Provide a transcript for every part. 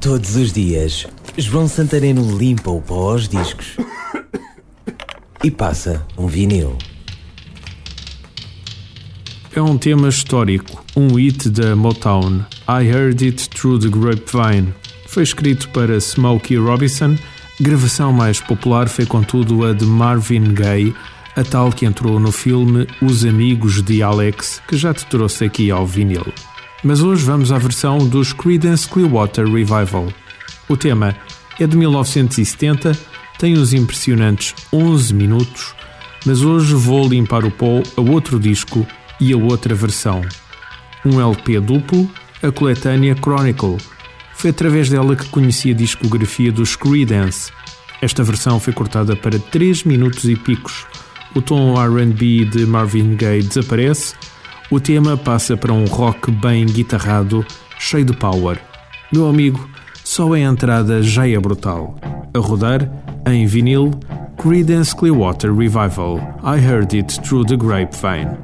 Todos os dias, João Santareno limpa o pó aos discos e passa um vinil. É um tema histórico, um hit da Motown, I Heard It Through the Grapevine. Foi escrito para Smokey Robinson. Gravação mais popular foi contudo a de Marvin Gaye, a tal que entrou no filme Os Amigos de Alex, que já te trouxe aqui ao vinil. Mas hoje vamos à versão dos Creedence Clearwater Revival. O tema é de 1970, tem os impressionantes 11 minutos, mas hoje vou limpar o pó a outro disco e a outra versão. Um LP duplo, a coletânea Chronicle. Foi através dela que conheci a discografia dos Creedence. Esta versão foi cortada para 3 minutos e picos. O tom R&B de Marvin Gaye desaparece. O tema passa para um rock bem guitarrado, cheio de power. Meu amigo, só a entrada já é brutal. A rodar, em vinil, Creedence Clearwater Revival, I Heard It Through the Grapevine.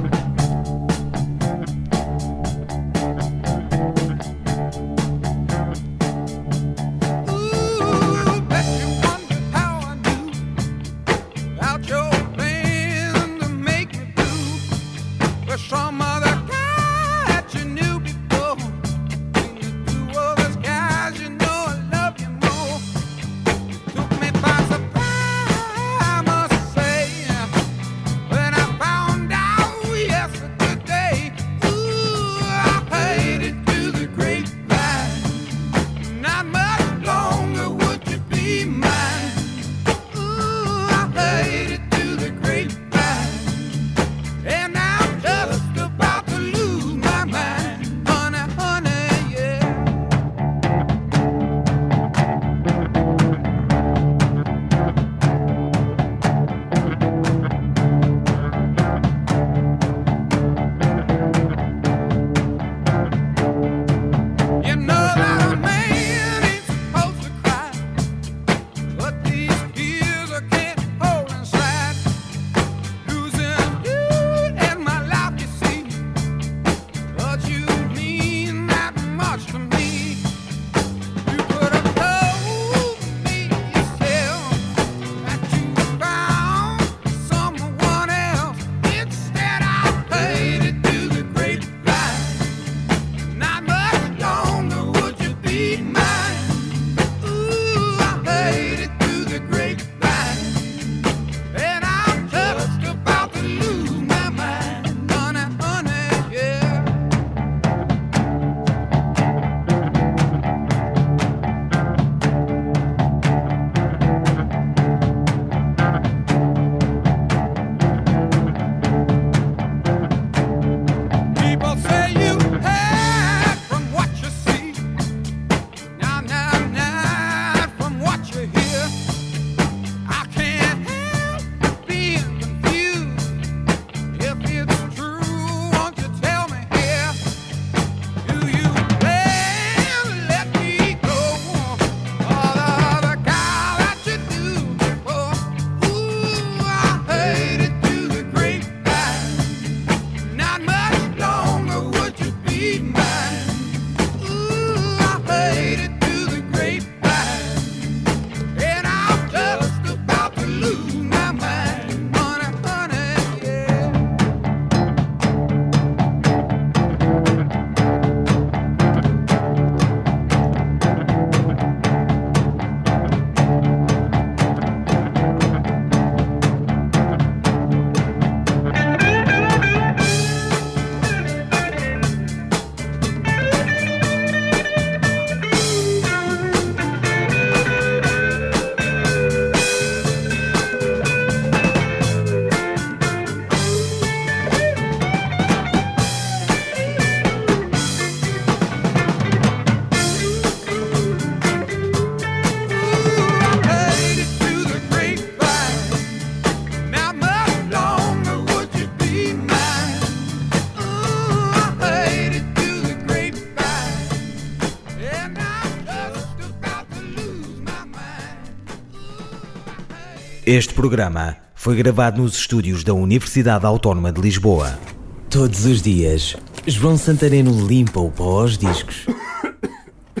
Este programa foi gravado nos estúdios da Universidade Autónoma de Lisboa. Todos os dias, João Santareno limpa o pó aos discos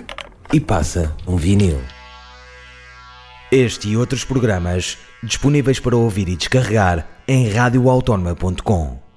e passa um vinil. Este e outros programas disponíveis para ouvir e descarregar em radioautónoma.com.